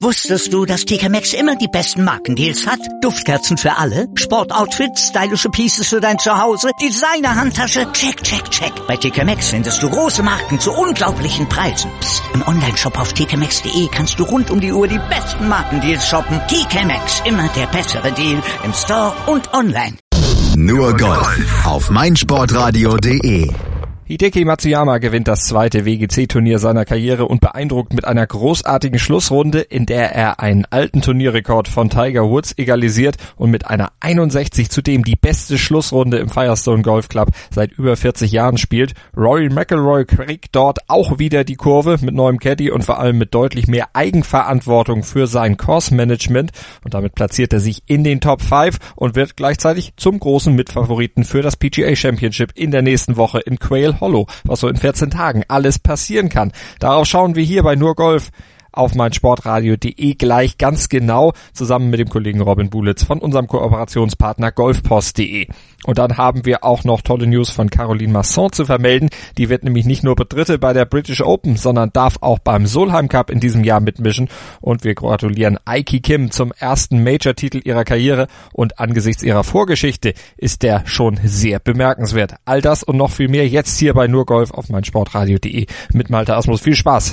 Wusstest du, dass TK Maxx immer die besten Markendeals hat? Duftkerzen für alle, Sportoutfits, stylische Pieces für dein Zuhause, Designer-Handtasche, check, check, check. Bei TK Maxx findest du große Marken zu unglaublichen Preisen. Psst. Im Onlineshop auf tkmaxx.de kannst du rund um die Uhr die besten Markendeals shoppen. TK Maxx, immer der bessere Deal im Store und online. Nur Golf auf meinsportradio.de. Hideki Matsuyama gewinnt das zweite WGC-Turnier seiner Karriere und beeindruckt mit einer großartigen Schlussrunde, in der er einen alten Turnierrekord von Tiger Woods egalisiert und mit einer 61 zudem die beste Schlussrunde im Firestone Golf Club seit über 40 Jahren spielt. Rory McIlroy kriegt dort auch wieder die Kurve mit neuem Caddy und vor allem mit deutlich mehr Eigenverantwortung für sein Course-Management und damit platziert er sich in den Top 5 und wird gleichzeitig zum großen Mitfavoriten für das PGA Championship in der nächsten Woche in Quail Hollow, was so in 14 Tagen alles passieren kann. Darauf schauen wir hier bei Nur Golf auf meinsportradio.de gleich ganz genau zusammen mit dem Kollegen Robin Bulitz von unserem Kooperationspartner golfpost.de. Und dann haben wir auch noch tolle News von Caroline Masson zu vermelden. Die wird nämlich nicht nur Dritte bei der British Open, sondern darf auch beim Solheim Cup in diesem Jahr mitmischen. Und wir gratulieren Aiki Kim zum ersten Major-Titel ihrer Karriere. Und angesichts ihrer Vorgeschichte ist der schon sehr bemerkenswert. All das und noch viel mehr jetzt hier bei Nur Golf auf meinsportradio.de mit Malte Asmus. Viel Spaß!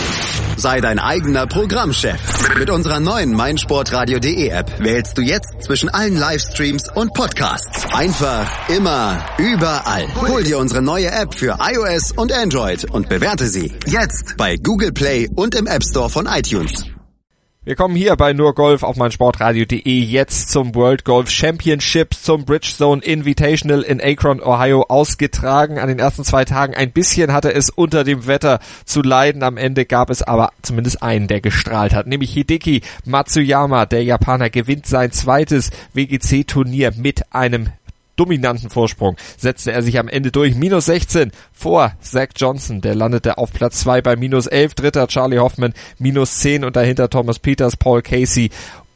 Sei dein eigener Programmchef. Mit unserer neuen meinsportradio.de App wählst du jetzt zwischen allen Livestreams und Podcasts. Einfach, immer, überall. Hol dir unsere neue App für iOS und Android und bewerte sie jetzt bei Google Play und im App Store von iTunes. Wir kommen hier bei Nur Golf auf meinsportradio.de jetzt zum World Golf Championship, zum Bridgestone Invitational in Akron, Ohio, ausgetragen. An den ersten 2 Tagen ein bisschen hatte es unter dem Wetter zu leiden. Am Ende gab es aber zumindest einen, der gestrahlt hat, nämlich Hideki Matsuyama. Der Japaner gewinnt sein zweites WGC-Turnier mit einem dominanten Vorsprung setzte er sich am Ende durch. Minus 16 vor Zach Johnson. Der landete auf Platz 2 bei minus 11. Dritter Charlie Hoffman minus 10 und dahinter Thomas Pieters, Paul Casey.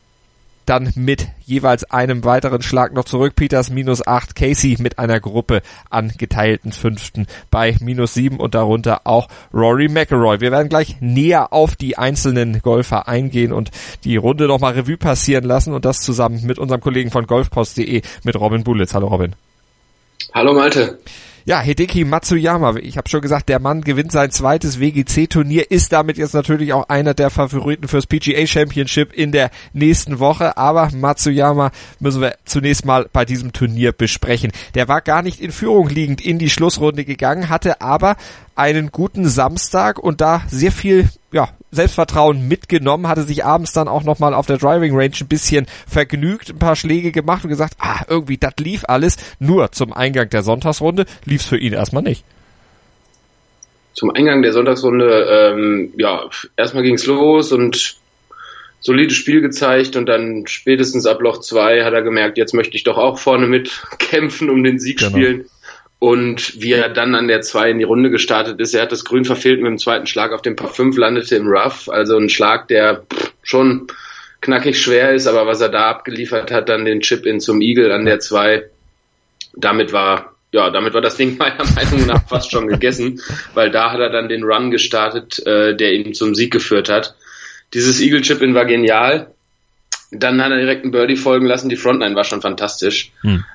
Dann mit jeweils einem weiteren Schlag noch zurück. Pieters minus 8, Casey mit einer Gruppe an geteilten Fünften bei minus 7 und darunter auch Rory McIlroy. Wir werden gleich näher auf die einzelnen Golfer eingehen und die Runde nochmal Revue passieren lassen und das zusammen mit unserem Kollegen von golfpost.de mit Robin Bulitz. Hallo Robin. Hallo Malte. Ja, Hideki Matsuyama, ich habe schon gesagt, der Mann gewinnt sein zweites WGC-Turnier, ist damit jetzt natürlich auch einer der Favoriten fürs PGA Championship in der nächsten Woche, aber Matsuyama müssen wir zunächst mal bei diesem Turnier besprechen. Der war gar nicht in Führung liegend in die Schlussrunde gegangen, hatte aber einen guten Samstag und da sehr viel Selbstvertrauen mitgenommen, hatte sich abends dann auch nochmal auf der Driving Range ein bisschen vergnügt, ein paar Schläge gemacht und gesagt, irgendwie das lief alles, nur zum Eingang der Sonntagsrunde lief es für ihn erstmal nicht. Zum Eingang der Sonntagsrunde, erstmal ging's los und solides Spiel gezeigt und dann spätestens ab Loch 2 hat er gemerkt, jetzt möchte ich doch auch vorne mitkämpfen, um den Sieg spielen. Und wie er dann an der 2 in die Runde gestartet ist, er hat das Grün verfehlt mit dem zweiten Schlag auf dem Par 5, landete im Rough, also ein Schlag, der schon knackig schwer ist, aber was er da abgeliefert hat, dann den Chip-In zum Eagle an der 2, damit war das Ding meiner Meinung nach fast schon gegessen, weil da hat er dann den Run gestartet, der ihn zum Sieg geführt hat. Dieses Eagle Chip-In war genial, dann hat er direkt einen Birdie folgen lassen, die Frontline war schon fantastisch.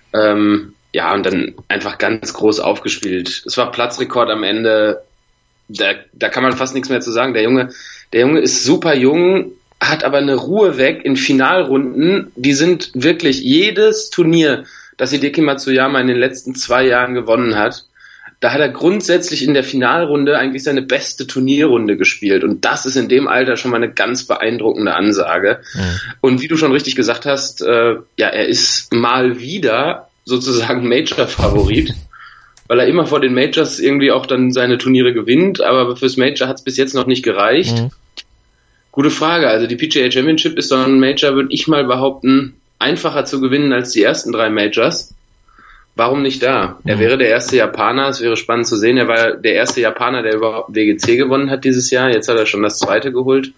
Und dann einfach ganz groß aufgespielt. Es war Platzrekord am Ende. Da kann man fast nichts mehr zu sagen. Der Junge ist super jung, hat aber eine Ruhe weg in Finalrunden. Die sind wirklich jedes Turnier, das Hideki Matsuyama in den letzten 2 Jahren gewonnen hat. Da hat er grundsätzlich in der Finalrunde eigentlich seine beste Turnierrunde gespielt. Und das ist in dem Alter schon mal eine ganz beeindruckende Ansage. Und wie du schon richtig gesagt hast, er ist mal wieder sozusagen Major-Favorit, weil er immer vor den Majors irgendwie auch dann seine Turniere gewinnt, aber fürs Major hat es bis jetzt noch nicht gereicht. Gute Frage, also die PGA Championship ist so ein Major, würde ich mal behaupten, einfacher zu gewinnen als die ersten 3 Majors. Warum nicht da? Er wäre der erste Japaner, es wäre spannend zu sehen, er war der erste Japaner, der überhaupt WGC gewonnen hat dieses Jahr, jetzt hat er schon das zweite geholt.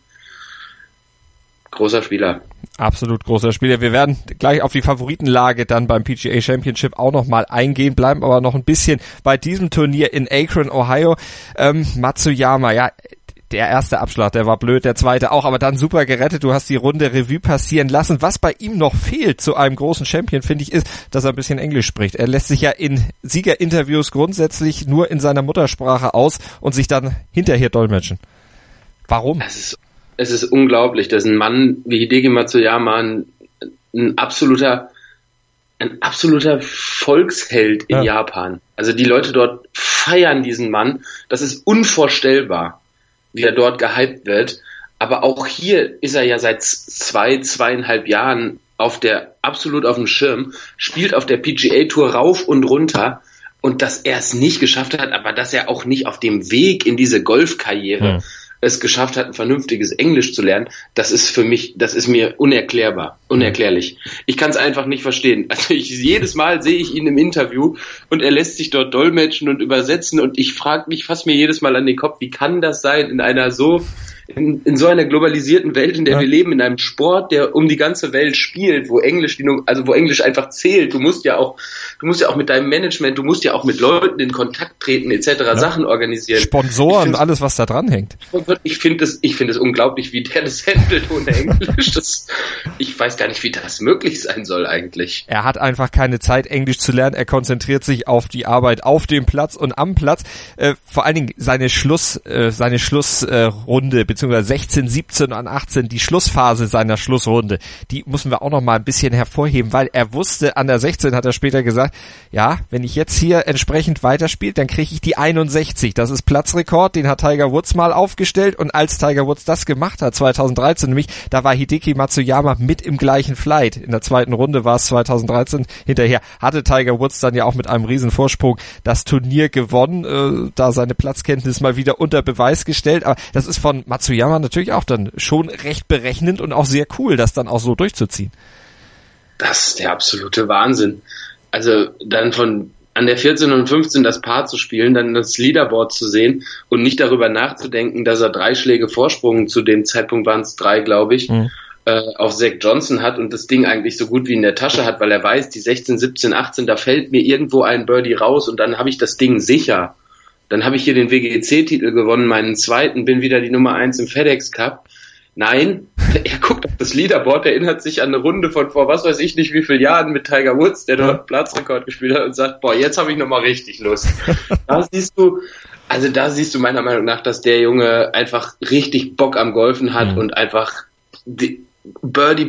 Großer Spieler. Absolut großer Spieler. Wir werden gleich auf die Favoritenlage dann beim PGA Championship auch nochmal eingehen, bleiben aber noch ein bisschen bei diesem Turnier in Akron, Ohio. Matsuyama, der erste Abschlag, der war blöd, der zweite auch, aber dann super gerettet. Du hast die Runde Revue passieren lassen. Was bei ihm noch fehlt zu einem großen Champion, finde ich, ist, dass er ein bisschen Englisch spricht. Er lässt sich ja in Siegerinterviews grundsätzlich nur in seiner Muttersprache aus und sich dann hinterher dolmetschen. Warum? Es ist unglaublich, dass ein Mann wie Hideki Matsuyama ein absoluter Volksheld in Japan. Also die Leute dort feiern diesen Mann. Das ist unvorstellbar, wie er dort gehypt wird. Aber auch hier ist er ja seit 2,5 Jahren absolut auf dem Schirm, spielt auf der PGA Tour rauf und runter. Und dass er es nicht geschafft hat, aber dass er auch nicht auf dem Weg in diese Golfkarriere es geschafft hat, ein vernünftiges Englisch zu lernen, das ist mir unerklärlich. Ich kann es einfach nicht verstehen. Also jedes Mal sehe ich ihn im Interview und er lässt sich dort dolmetschen und übersetzen und ich frage mich fast mir jedes Mal an den Kopf, wie kann das sein in so einer globalisierten Welt, in der wir leben, in einem Sport, der um die ganze Welt spielt, wo Englisch einfach zählt. Du musst ja auch mit deinem Management, du musst ja auch mit Leuten in Kontakt treten, etc., Sachen organisieren. Sponsoren, alles, was da dran hängt. Ich finde es unglaublich, wie der das handelt ohne Englisch. Ich weiß gar nicht, wie das möglich sein soll eigentlich. Er hat einfach keine Zeit, Englisch zu lernen. Er konzentriert sich auf die Arbeit auf dem Platz und am Platz. Vor allen Dingen seine Schlussrunde, beziehungsweise 16, 17 und 18, die Schlussphase seiner Schlussrunde, die müssen wir auch noch mal ein bisschen hervorheben, weil er wusste, an der 16 hat er später gesagt, ja, wenn ich jetzt hier entsprechend weiterspiele, dann kriege ich die 61. Das ist Platzrekord, den hat Tiger Woods mal aufgestellt und als Tiger Woods das gemacht hat, 2013 nämlich, da war Hideki Matsuyama mit im gleichen Flight. In der zweiten Runde war es 2013. Hinterher hatte Tiger Woods dann ja auch mit einem riesen Vorsprung das Turnier gewonnen, da seine Platzkenntnis mal wieder unter Beweis gestellt. Aber das ist von Matsuyama natürlich auch dann schon recht berechnend und auch sehr cool, das dann auch so durchzuziehen. Das ist der absolute Wahnsinn. Also dann an der 14 und 15 das Paar zu spielen, dann das Leaderboard zu sehen und nicht darüber nachzudenken, dass er 3 Schläge Vorsprung, zu dem Zeitpunkt waren es 3, glaube ich, auf Zach Johnson hat und das Ding eigentlich so gut wie in der Tasche hat, weil er weiß, die 16, 17, 18, da fällt mir irgendwo ein Birdie raus und dann habe ich das Ding sicher. Dann habe ich hier den WGC-Titel gewonnen, meinen zweiten, bin wieder die Nummer 1 im FedEx Cup. Nein, er guckt auf das Leaderboard, erinnert sich an eine Runde von vor was weiß ich nicht wie vielen Jahren mit Tiger Woods, der dort Platzrekord gespielt hat und sagt, jetzt habe ich nochmal richtig Lust. Da siehst du meiner Meinung nach, dass der Junge einfach richtig Bock am Golfen hat und einfach Birdie,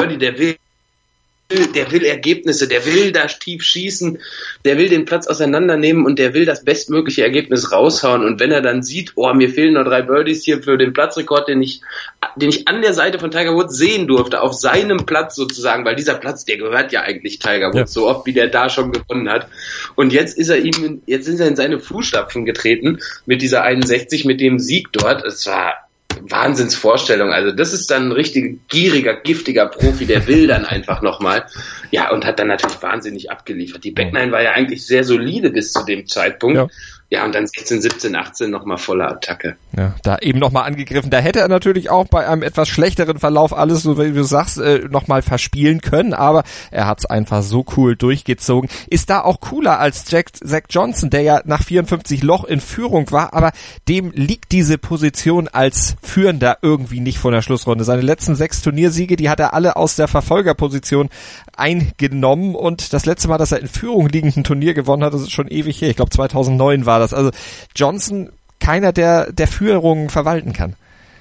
der will Ergebnisse, der will da tief schießen, der will den Platz auseinandernehmen und der will das bestmögliche Ergebnis raushauen. Und wenn er dann sieht, mir fehlen noch 3 Birdies hier für den Platzrekord, den ich an der Seite von Tiger Woods sehen durfte, auf seinem Platz sozusagen, weil dieser Platz, der gehört ja eigentlich Tiger Woods, so oft wie der da schon gewonnen hat. Und jetzt ist er in seine Fußstapfen getreten mit dieser 61, mit dem Sieg dort. Es war Wahnsinnsvorstellung. Also das ist dann ein richtig gieriger, giftiger Profi, der will dann einfach nochmal. Ja, und hat dann natürlich wahnsinnig abgeliefert. Die Backnine war ja eigentlich sehr solide bis zu dem Zeitpunkt. Ja, und dann 16, 17, 18 nochmal voller Attacke. Ja, da eben nochmal angegriffen. Da hätte er natürlich auch bei einem etwas schlechteren Verlauf alles, so wie du sagst, nochmal verspielen können, aber er hat's einfach so cool durchgezogen. Ist da auch cooler als Zach Johnson, der ja nach 54 Loch in Führung war, aber dem liegt diese Position als Führender irgendwie nicht von der Schlussrunde. Seine letzten 6 Turniersiege, die hat er alle aus der Verfolgerposition eingenommen und das letzte Mal, dass er in Führung liegend ein Turnier gewonnen hat, das ist schon ewig her. Ich glaube 2009 war das. Also Johnson, keiner, der Führung verwalten kann.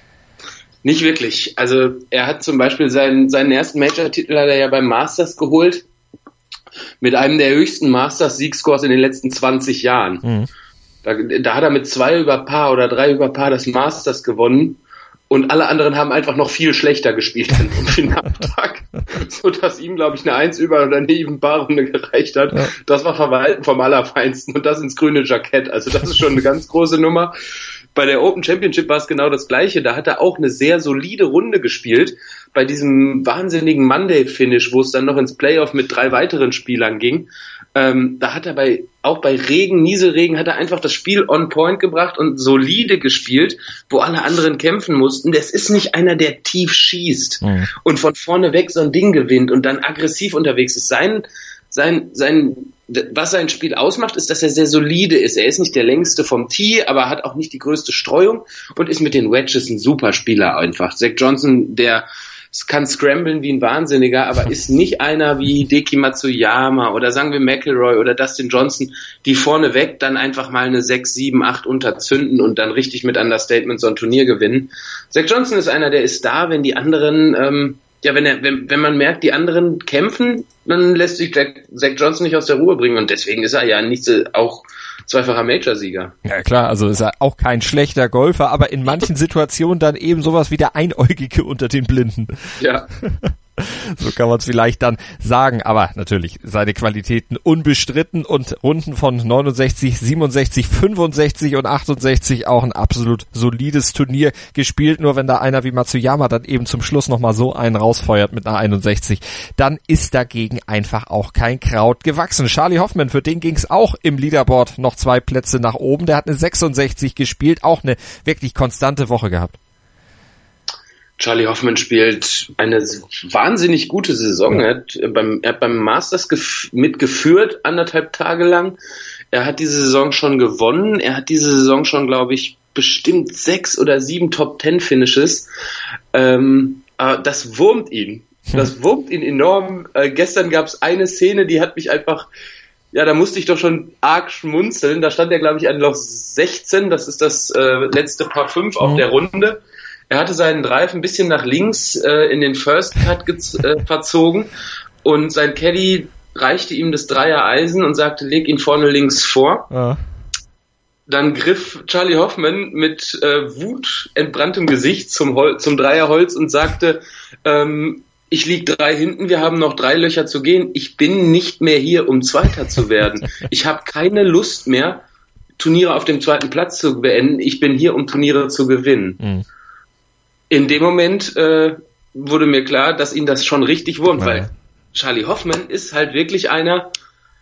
Nicht wirklich. Also er hat zum Beispiel seinen ersten Major-Titel hat er ja beim Masters geholt, mit einem der höchsten Masters-Siegscores in den letzten 20 Jahren. Da hat er mit 2 über Par oder 3 über Par das Masters gewonnen. Und alle anderen haben einfach noch viel schlechter gespielt an dem Finaltag, so dass ihm, glaube ich, eine 1 über oder eine even Par-Runde gereicht hat. Ja. Das war Verwalten vom Allerfeinsten und das ins grüne Jackett. Also das ist schon eine ganz große Nummer. Bei der Open Championship war es genau das Gleiche. Da hat er auch eine sehr solide Runde gespielt. Bei diesem wahnsinnigen Monday-Finish, wo es dann noch ins Playoff mit 3 weiteren Spielern ging. Da hat er auch bei Regen, Nieselregen, hat er einfach das Spiel on point gebracht und solide gespielt, wo alle anderen kämpfen mussten. Das ist nicht einer, der tief schießt und von vorne weg so ein Ding gewinnt und dann aggressiv unterwegs ist. Sein was sein Spiel ausmacht, ist, dass er sehr solide ist. Er ist nicht der längste vom Tee, aber hat auch nicht die größte Streuung und ist mit den Wedges ein super Spieler einfach. Zach Johnson, der kann scramblen wie ein Wahnsinniger, aber ist nicht einer wie Hideki Matsuyama oder sagen wir McIlroy oder Dustin Johnson, die vorneweg dann einfach mal eine 6, 7, 8 unterzünden und dann richtig mit Understatement so ein Turnier gewinnen. Zach Johnson ist einer, der ist da, wenn die anderen, wenn man merkt, die anderen kämpfen, dann lässt sich Zach Johnson nicht aus der Ruhe bringen und deswegen ist er ja auch zweifacher Major-Sieger. Ja klar, also ist er auch kein schlechter Golfer, aber in manchen Situationen dann eben sowas wie der Einäugige unter den Blinden. Ja. So kann man es vielleicht dann sagen, aber natürlich seine Qualitäten unbestritten und Runden von 69, 67, 65 und 68 auch ein absolut solides Turnier gespielt. Nur wenn da einer wie Matsuyama dann eben zum Schluss nochmal so einen rausfeuert mit einer 61, dann ist dagegen einfach auch kein Kraut gewachsen. Charley Hoffman, für den ging's auch im Leaderboard noch 2 Plätze nach oben. Der hat eine 66 gespielt, auch eine wirklich konstante Woche gehabt. Charley Hoffman spielt eine wahnsinnig gute Saison. Er hat beim Masters mitgeführt, 1,5 Tage lang. Er hat diese Saison schon gewonnen. Er hat diese Saison schon, glaube ich, bestimmt 6 oder 7 Top-10-Finishes. Das wurmt ihn. Das wurmt ihn enorm. Gestern gab es eine Szene, die hat mich einfach... Ja, da musste ich doch schon arg schmunzeln. Da stand er, glaube ich, an Loch 16. Das ist das letzte Par 5 auf der Runde. Er hatte seinen Drive ein bisschen nach links in den First Cut verzogen und sein Caddy reichte ihm das Dreier-Eisen und sagte, leg ihn vorne links vor. Ja. Dann griff Charley Hoffman mit wutentbranntem Gesicht zum Dreierholz und sagte, ich lieg 3 hinten, wir haben noch 3 Löcher zu gehen. Ich bin nicht mehr hier, um Zweiter zu werden. Ich habe keine Lust mehr, Turniere auf dem 2. Platz zu beenden. Ich bin hier, um Turniere zu gewinnen. Mhm. In dem Moment wurde mir klar, dass ihn das schon richtig wurmt, weil Charley Hoffman ist halt wirklich einer,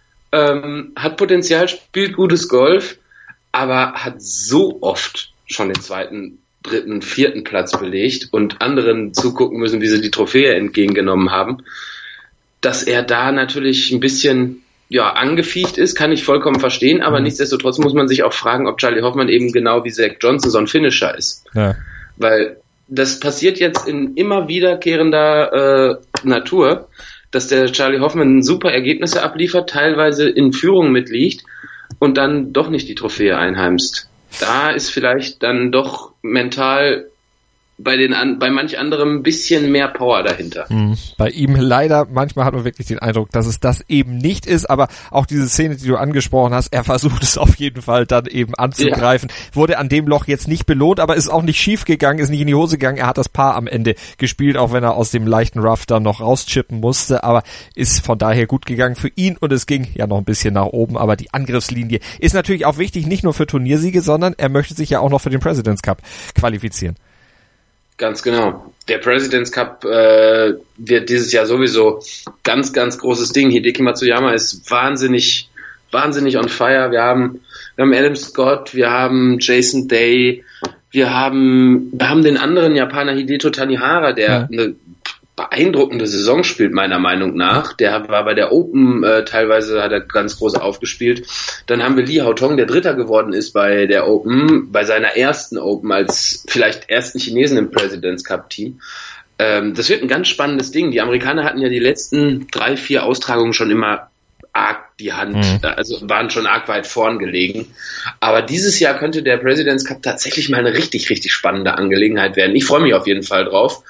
hat Potenzial, spielt gutes Golf, aber hat so oft schon den 2., 3., 4. Platz belegt und anderen zugucken müssen, wie sie die Trophäe entgegengenommen haben, dass er da natürlich ein bisschen angeficht ist, kann ich vollkommen verstehen, aber nichtsdestotrotz muss man sich auch fragen, ob Charley Hoffman eben genau wie Zach Johnson so ein Finisher ist. Ja. Weil das passiert jetzt in immer wiederkehrender Natur, dass der Charley Hoffman super Ergebnisse abliefert, teilweise in Führung mitliegt und dann doch nicht die Trophäe einheimst. Da ist vielleicht dann doch mental bei manch anderem ein bisschen mehr Power dahinter. Bei ihm leider, manchmal hat man wirklich den Eindruck, dass es das eben nicht ist, aber auch diese Szene, die du angesprochen hast, er versucht es auf jeden Fall dann eben anzugreifen. Ja. Wurde an dem Loch jetzt nicht belohnt, aber ist auch nicht schief gegangen, ist nicht in die Hose gegangen. Er hat das Paar am Ende gespielt, auch wenn er aus dem leichten Rough dann noch rauschippen musste, aber ist von daher gut gegangen für ihn und es ging ja noch ein bisschen nach oben, aber die Angriffslinie ist natürlich auch wichtig, nicht nur für Turniersiege, sondern er möchte sich ja auch noch für den President's Cup qualifizieren. Ganz genau. Der President's Cup wird dieses Jahr sowieso ganz, ganz großes Ding. Hideki Matsuyama ist wahnsinnig on fire. Wir haben Adam Scott, wir haben Jason Day, wir haben den anderen Japaner Hideto Tanihara, der eine beeindruckende Saison spielt, meiner Meinung nach. Der war bei der Open, teilweise hat er ganz groß aufgespielt. Dann haben wir Li Haotong, der Dritter geworden ist bei der Open, bei seiner ersten Open als vielleicht ersten Chinesen im President's Cup Team. Das wird ein ganz spannendes Ding. Die Amerikaner hatten ja die letzten 3, 4 Austragungen schon immer arg die Hand, also waren schon arg weit vorn gelegen. Aber dieses Jahr könnte der President's Cup tatsächlich mal eine richtig, richtig spannende Angelegenheit werden. Ich freue mich auf jeden Fall drauf.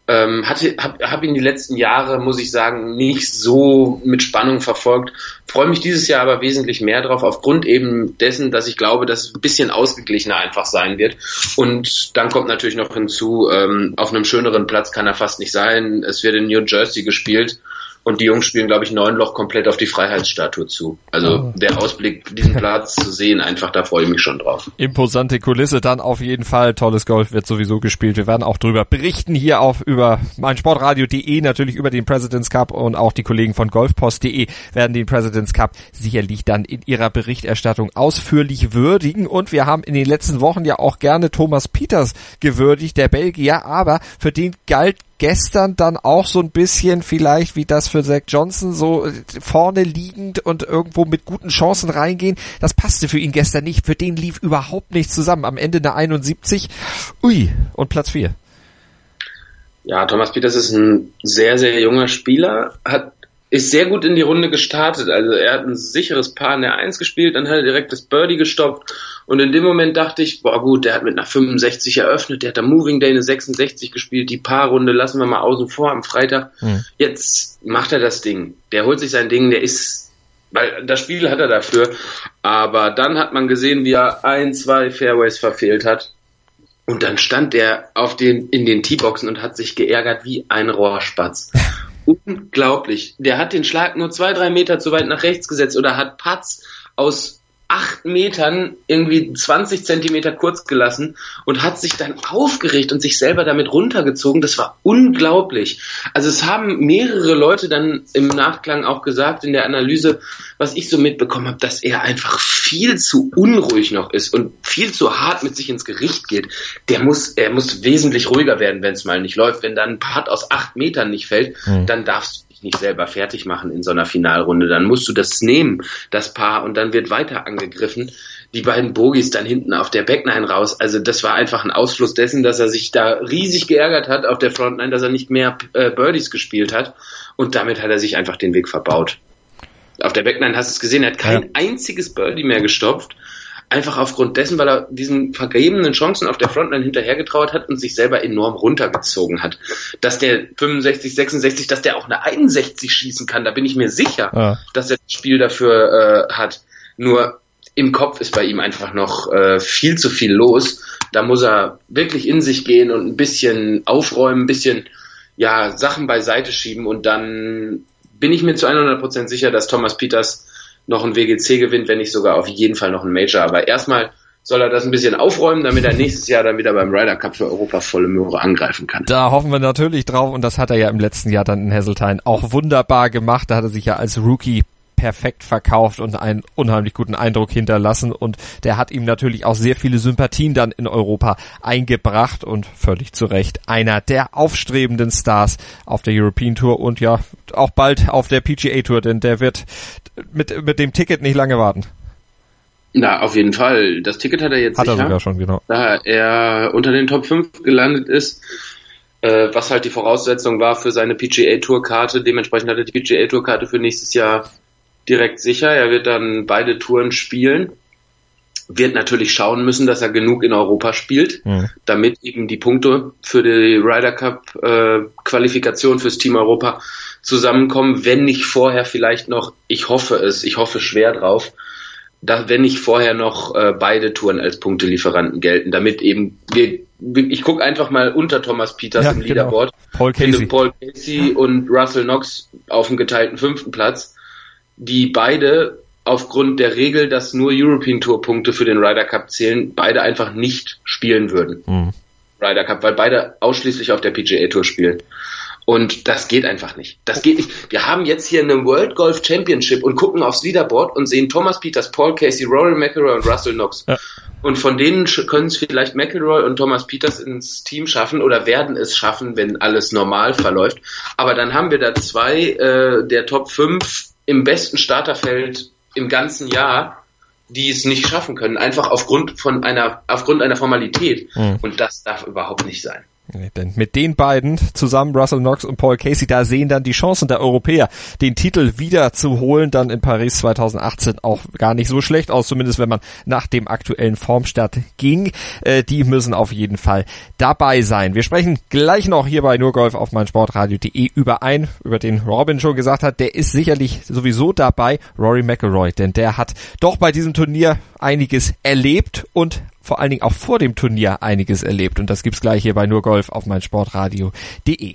Hab ihn die letzten Jahre, muss ich sagen, nicht so mit Spannung verfolgt. Freue mich dieses Jahr aber wesentlich mehr drauf, aufgrund eben dessen, dass ich glaube, dass es ein bisschen ausgeglichener einfach sein wird. Und dann kommt natürlich noch hinzu, auf einem schöneren Platz kann er fast nicht sein. Es wird in New Jersey gespielt. Und die Jungs spielen, glaube ich, 9 Loch komplett auf die Freiheitsstatue zu. Also der Ausblick, diesen Platz zu sehen, einfach, da freue ich mich schon drauf. Imposante Kulisse dann auf jeden Fall. Tolles Golf wird sowieso gespielt. Wir werden auch drüber berichten hier über meinsportradio.de, natürlich über den President's Cup, und auch die Kollegen von golfpost.de werden den President's Cup sicherlich dann in ihrer Berichterstattung ausführlich würdigen. Und wir haben in den letzten Wochen ja auch gerne Thomas Pieters gewürdigt, der Belgier, aber für den galt gestern dann auch so ein bisschen vielleicht wie das für Zach Johnson, so vorne liegend und irgendwo mit guten Chancen reingehen. Das passte für ihn gestern nicht. Für den lief überhaupt nichts zusammen. Am Ende eine 71. Und Platz 4. Ja, Thomas Pieters ist ein sehr, sehr junger Spieler, ist sehr gut in die Runde gestartet. Also er hat ein sicheres Paar in der 1 gespielt, dann hat er direkt das Birdie gestoppt und in dem Moment dachte ich, boah gut, der hat mit einer 65 eröffnet, der hat am Moving Day eine 66 gespielt, die Paarrunde lassen wir mal außen vor am Freitag. Jetzt macht er das Ding, der holt sich sein Ding, weil das Spiel hat er dafür, aber dann hat man gesehen, wie er 1, 2 Fairways verfehlt hat. Und dann stand er in den Teeboxen und hat sich geärgert wie ein Rohrspatz. Unglaublich. Der hat den Schlag nur 2-3 Meter zu weit nach rechts gesetzt oder hat Putts aus 8 Metern irgendwie 20 Zentimeter kurz gelassen und hat sich dann aufgeregt und sich selber damit runtergezogen. Das war unglaublich. Also es haben mehrere Leute dann im Nachklang auch gesagt in der Analyse, was ich so mitbekommen habe, dass er einfach viel zu unruhig noch ist und viel zu hart mit sich ins Gericht geht. Er muss wesentlich ruhiger werden, wenn es mal nicht läuft. Wenn dann ein Putt aus 8 Metern nicht fällt, dann darfst du nicht selber fertig machen in so einer Finalrunde, dann musst du das nehmen, das Paar, und dann wird weiter angegriffen. Die beiden Bogies dann hinten auf der Backnine raus, also das war einfach ein Ausfluss dessen, dass er sich da riesig geärgert hat auf der Frontline, dass er nicht mehr Birdies gespielt hat und damit hat er sich einfach den Weg verbaut. Auf der Backnine hast du es gesehen, er hat kein einziges Birdie mehr gestopft, einfach aufgrund dessen, weil er diesen vergebenen Chancen auf der Frontline hinterhergetrauert hat und sich selber enorm runtergezogen hat. Dass der 65, 66, dass der auch eine 61 schießen kann, da bin ich mir sicher, dass er das Spiel dafür hat. Nur im Kopf ist bei ihm einfach noch viel zu viel los. Da muss er wirklich in sich gehen und ein bisschen aufräumen, ein bisschen Sachen beiseite schieben und dann bin ich mir zu 100% sicher, dass Thomas Pieters noch ein WGC gewinnt, wenn nicht sogar auf jeden Fall noch ein Major. Aber erstmal soll er das ein bisschen aufräumen, damit er nächstes Jahr dann wieder beim Ryder Cup für Europa volle Möhre angreifen kann. Da hoffen wir natürlich drauf und das hat er ja im letzten Jahr dann in Hazeltine auch wunderbar gemacht. Da hat er sich ja als Rookie perfekt verkauft und einen unheimlich guten Eindruck hinterlassen und der hat ihm natürlich auch sehr viele Sympathien dann in Europa eingebracht und völlig zu Recht einer der aufstrebenden Stars auf der European Tour und ja auch bald auf der PGA Tour, denn der wird mit dem Ticket nicht lange warten. Na, auf jeden Fall. Das Ticket hat er jetzt sicher. Hat er sogar schon, genau. Da er unter den Top 5 gelandet ist, was halt die Voraussetzung war für seine PGA Tour Karte. Dementsprechend hat er die PGA Tour Karte für nächstes Jahr direkt sicher. Er wird dann beide Touren spielen. Wird natürlich schauen müssen, dass er genug in Europa spielt, damit eben die Punkte für die Ryder Cup Qualifikation fürs Team Europa zusammenkommen. Wenn nicht vorher vielleicht noch, ich hoffe schwer drauf, wenn nicht vorher noch beide Touren als Punktelieferanten gelten, damit eben ich gucke einfach mal unter Thomas Pieters im Leaderboard. Genau. Paul Casey und Russell Knox auf dem geteilten 5. Platz, die beide aufgrund der Regel, dass nur European Tour Punkte für den Ryder Cup zählen, beide einfach nicht spielen würden. Ryder Cup, weil beide ausschließlich auf der PGA Tour spielen. Und das geht einfach nicht. Das geht nicht. Wir haben jetzt hier eine World Golf Championship und gucken aufs Leaderboard und sehen Thomas Pieters, Paul Casey, Rory McIlroy und Russell Knox. Ja. Und von denen können es vielleicht McIlroy und Thomas Pieters ins Team schaffen oder werden es schaffen, wenn alles normal verläuft. Aber dann haben wir da 2 der Top 5 im besten Starterfeld im ganzen Jahr, die es nicht schaffen können, einfach aufgrund einer Formalität. Und das darf überhaupt nicht sein. Denn mit den beiden zusammen, Russell Knox und Paul Casey, da sehen dann die Chancen der Europäer, den Titel wieder zu holen, dann in Paris 2018 auch gar nicht so schlecht aus, zumindest wenn man nach dem aktuellen Formstart ging. Die müssen auf jeden Fall dabei sein. Wir sprechen gleich noch hier bei Nurgolf auf meinsportradio.de über den Robin schon gesagt hat, der ist sicherlich sowieso dabei, Rory McIlroy, denn der hat doch bei diesem Turnier einiges erlebt und vor allen Dingen auch vor dem Turnier einiges erlebt. Und das gibt's gleich hier bei Nurgolf auf meinsportradio.de.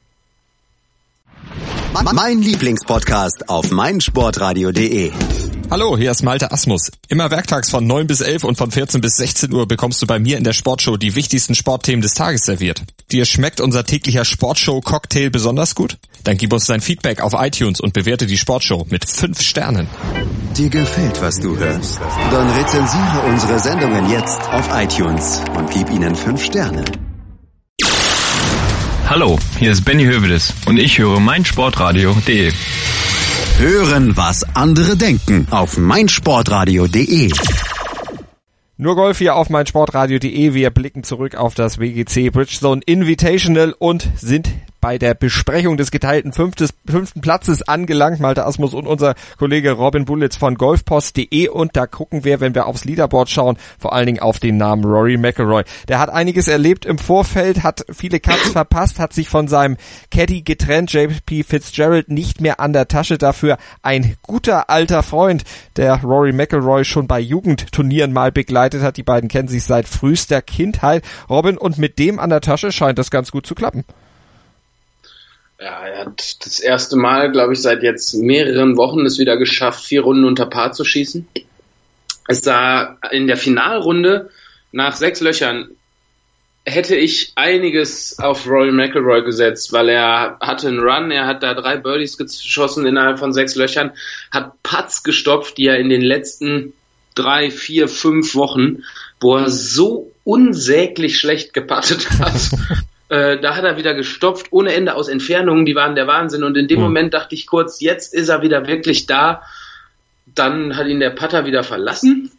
Mein Lieblingspodcast auf meinsportradio.de. Hallo, hier ist Malte Asmus. Immer werktags von 9 bis 11 und von 14 bis 16 Uhr bekommst du bei mir in der Sportshow die wichtigsten Sportthemen des Tages serviert. Dir schmeckt unser täglicher Sportshow-Cocktail besonders gut? Dann gib uns dein Feedback auf iTunes und bewerte die Sportshow mit 5 Sternen. Dir gefällt, was du hörst? Dann rezensiere unsere Sendungen jetzt auf iTunes und gib ihnen 5 Sterne. Hallo, hier ist Benny Hövedes und ich höre meinsportradio.de. Hören, was andere denken auf meinsportradio.de. Nur Golf hier auf meinsportradio.de. Wir blicken zurück auf das WGC Bridgestone Invitational und sind bei der Besprechung des geteilten fünften Platzes angelangt. Malte Asmus und unser Kollege Robin Bullitz von golfpost.de, und da gucken wir, wenn wir aufs Leaderboard schauen, vor allen Dingen auf den Namen Rory McIlroy. Der hat einiges erlebt im Vorfeld, hat viele Cuts verpasst, hat sich von seinem Caddy getrennt, JP Fitzgerald nicht mehr an der Tasche, dafür ein guter alter Freund, der Rory McIlroy schon bei Jugendturnieren mal begleitet hat. Die beiden kennen sich seit frühester Kindheit. Robin, und mit dem an der Tasche scheint das ganz gut zu klappen. Ja, er hat das erste Mal, glaube ich, seit jetzt mehreren Wochen es wieder geschafft, 4 Runden unter Par zu schießen. Es sah in der Finalrunde nach 6 Löchern, hätte ich einiges auf Rory McIlroy gesetzt, weil er hatte einen Run, er hat da 3 Birdies geschossen innerhalb von 6 Löchern, hat Putts gestopft, die er in den letzten 3, 4, 5 Wochen, wo er so unsäglich schlecht gepattet hat, da hat er wieder gestopft, ohne Ende aus Entfernungen, die waren der Wahnsinn. Und in dem Moment dachte ich kurz, jetzt ist er wieder wirklich da. Dann hat ihn der Putter wieder verlassen.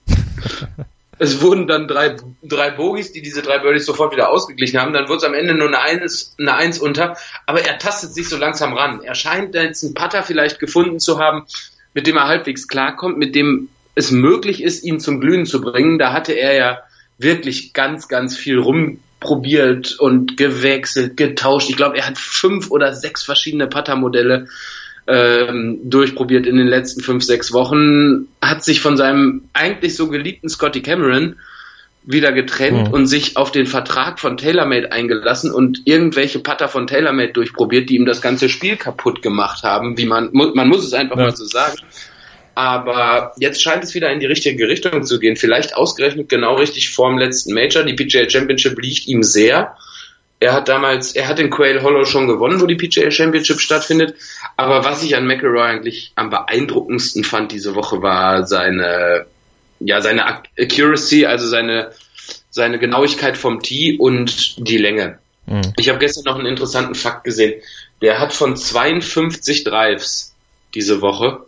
Es wurden dann drei Bogies, die diese 3 Birdies sofort wieder ausgeglichen haben. Dann wurde es am Ende nur eine 1 unter. Aber er tastet sich so langsam ran. Er scheint jetzt einen Putter vielleicht gefunden zu haben, mit dem er halbwegs klarkommt, mit dem es möglich ist, ihn zum Glühen zu bringen. Da hatte er ja wirklich ganz, ganz viel rumprobiert und gewechselt, getauscht. Ich glaube, er hat 5 oder 6 verschiedene Putter-Modelle durchprobiert in den letzten 5, 6 Wochen, hat sich von seinem eigentlich so geliebten Scotty Cameron wieder getrennt und sich auf den Vertrag von TaylorMade eingelassen und irgendwelche Putter von TaylorMade durchprobiert, die ihm das ganze Spiel kaputt gemacht haben, wie man muss es einfach mal so sagen. Aber jetzt scheint es wieder in die richtige Richtung zu gehen. Vielleicht ausgerechnet genau richtig vorm letzten Major. Die PGA Championship liegt ihm sehr. Er hat den Quail Hollow schon gewonnen, wo die PGA Championship stattfindet. Aber was ich an McIlroy eigentlich am beeindruckendsten fand diese Woche, war seine Accuracy, also seine Genauigkeit vom Tee und die Länge. Ich habe gestern noch einen interessanten Fakt gesehen. Der hat von 52 Drives diese Woche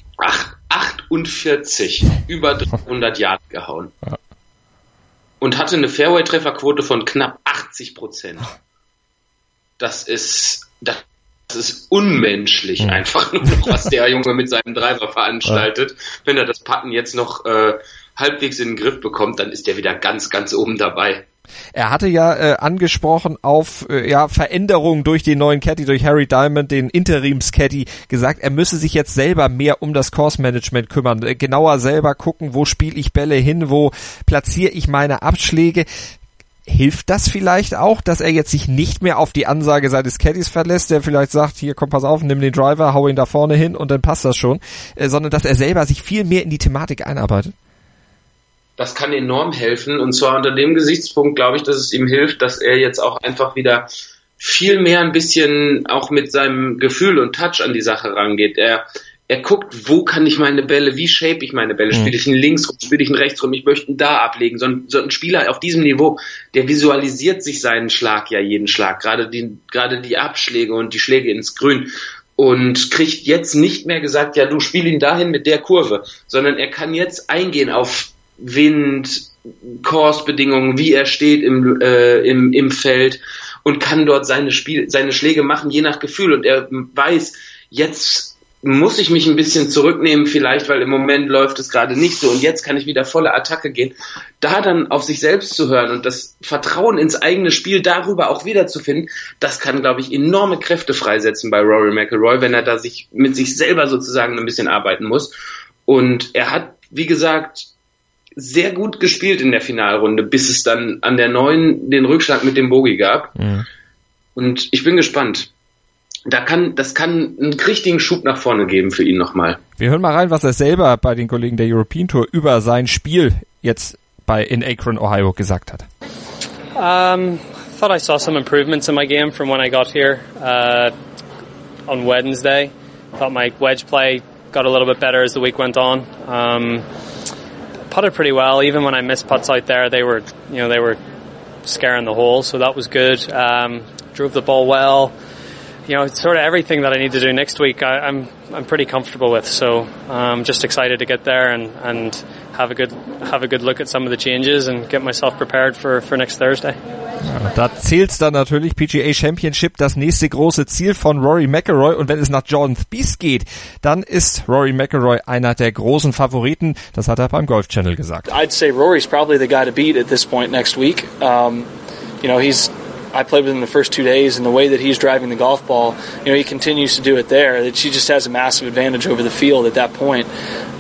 48 über 300 Yard gehauen. Ja. Und hatte eine Fairway-Trefferquote von knapp 80%. Das ist unmenschlich einfach nur noch, was der Junge mit seinem Driver veranstaltet. Wenn er das Putten jetzt noch halbwegs in den Griff bekommt, dann ist er wieder ganz, ganz oben dabei. Er hatte ja angesprochen auf Veränderungen durch den neuen Caddy, durch Harry Diamond, den Interims-Caddy, gesagt, er müsse sich jetzt selber mehr um das Course-Management kümmern, genauer selber gucken, wo spiele ich Bälle hin, wo platziere ich meine Abschläge. Hilft das vielleicht auch, dass er jetzt sich nicht mehr auf die Ansage seines Caddies verlässt, der vielleicht sagt, hier komm, pass auf, nimm den Driver, hau ihn da vorne hin und dann passt das schon, sondern dass er selber sich viel mehr in die Thematik einarbeitet? Das kann enorm helfen, und zwar unter dem Gesichtspunkt glaube ich, dass es ihm hilft, dass er jetzt auch einfach wieder viel mehr ein bisschen auch mit seinem Gefühl und Touch an die Sache rangeht. Er guckt, wo kann ich meine Bälle, wie shape ich meine Bälle, spiele ich ihn links rum, spiele ich ihn rechts rum, ich möchte ihn da ablegen. So ein Spieler auf diesem Niveau, der visualisiert sich seinen Schlag, ja jeden Schlag, gerade die Abschläge und die Schläge ins Grün, und kriegt jetzt nicht mehr gesagt, ja du spiel ihn dahin mit der Kurve, sondern er kann jetzt eingehen auf Wind, Course-Bedingungen, wie er steht im Feld, und kann dort seine Schläge machen, je nach Gefühl. Und er weiß, jetzt muss ich mich ein bisschen zurücknehmen vielleicht, weil im Moment läuft es gerade nicht so und jetzt kann ich wieder volle Attacke gehen. Da dann auf sich selbst zu hören und das Vertrauen ins eigene Spiel darüber auch wiederzufinden, das kann, glaube ich, enorme Kräfte freisetzen bei Rory McIlroy, wenn er da mit sich selber sozusagen ein bisschen arbeiten muss. Und er hat, wie gesagt, sehr gut gespielt in der Finalrunde, bis es dann an der 9 den Rückschlag mit dem Bogey gab. Ja. Und ich bin gespannt. Das kann einen richtigen Schub nach vorne geben für ihn nochmal. Wir hören mal rein, was er selber bei den Kollegen der European Tour über sein Spiel jetzt in Akron, Ohio gesagt hat. Thought I saw some improvements in my game from when I got here on Wednesday. Thought my wedge play got a little bit better as the week went on. Putted pretty well. Even when I missed putts out there, they were scaring the hole, so that was good. drove the ball well. You know, it's sort of everything that I need to do next week. I'm pretty comfortable with. So I'm just excited to get there and have a good look at some of the changes and get myself prepared for next Thursday. Ja, da zählt's dann natürlich PGA Championship, das nächste große Ziel von Rory McIlroy. Und wenn es nach Jordan Spieth geht, dann ist Rory McIlroy einer der großen Favoriten. Das hat er beim Golf Channel gesagt. I'd say Rory's probably the guy to beat at this point next week. You know, I played with him the first 2 days, and the way that he's driving the golf ball, you know, he continues to do it there. That she just has a massive advantage over the field at that point.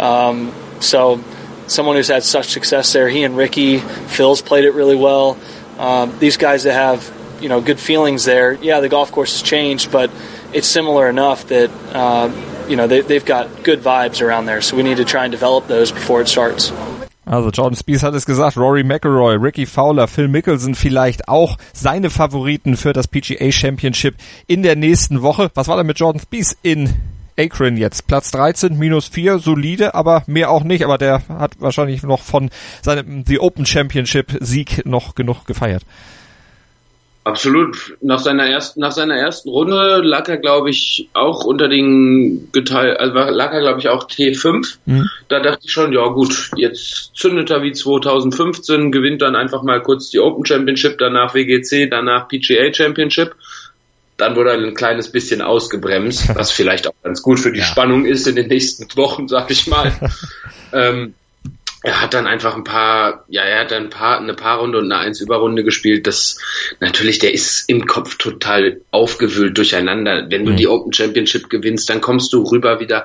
So someone who's had such success there, he and Ricky, Phil's played it really well. These guys that have, you know, good feelings there. Yeah, the golf course has changed, but it's similar enough that, you know, they've got good vibes around there. So we need to try and develop those before it starts. Also Jordan Spieth hat es gesagt, Rory McIlroy, Ricky Fowler, Phil Mickelson vielleicht auch seine Favoriten für das PGA Championship in der nächsten Woche. Was war denn mit Jordan Spieth in Akron jetzt? Platz 13, -4, solide, aber mehr auch nicht. Aber der hat wahrscheinlich noch von seinem The Open Championship Sieg noch genug gefeiert. Absolut. Nach seiner ersten Runde lag er, glaube ich, auch unter den lag er, glaube ich, auch T5. Da dachte ich schon, ja gut, jetzt zündet er wie 2015, gewinnt dann einfach mal kurz die Open Championship, danach WGC, danach PGA Championship. Dann wurde er ein kleines bisschen ausgebremst, was vielleicht auch ganz gut für die Spannung ist in den nächsten Wochen, sag ich mal. Er hat dann einfach eine Paarrunde und eine 1-Überrunde gespielt. Das natürlich, der ist im Kopf total aufgewühlt durcheinander. Wenn du die Open Championship gewinnst, dann kommst du rüber wieder